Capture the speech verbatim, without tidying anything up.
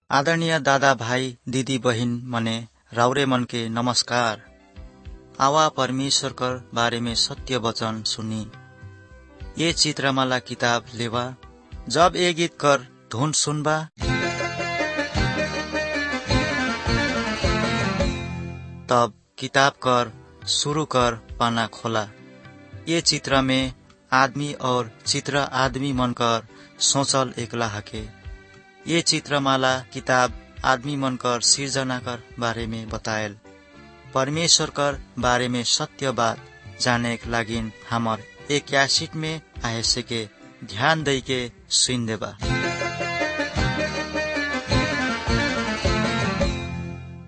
आदरणीय दादा भाई दीदी बहिन मने राउरे मन के नमस्कार। आवा परमेश्वर कर बारे में सत्य वचन सुनी। ये चित्रमाला किताब लेवा जब ये गीत कर धुन सुनबा तब किताब कर शुरू कर पाना खोला। ये चित्र में आदमी और चित्र आदमी मन कर सोचल एकला हके। ये चित्रमाला किताब आदमी मन कर सिर्जना कर बारे में बताएल। परमेश्वर कर बारे में सत्य बात जाने के लागिन हमर एक यासिट में आए से के ध्यान दई के सुन देबा।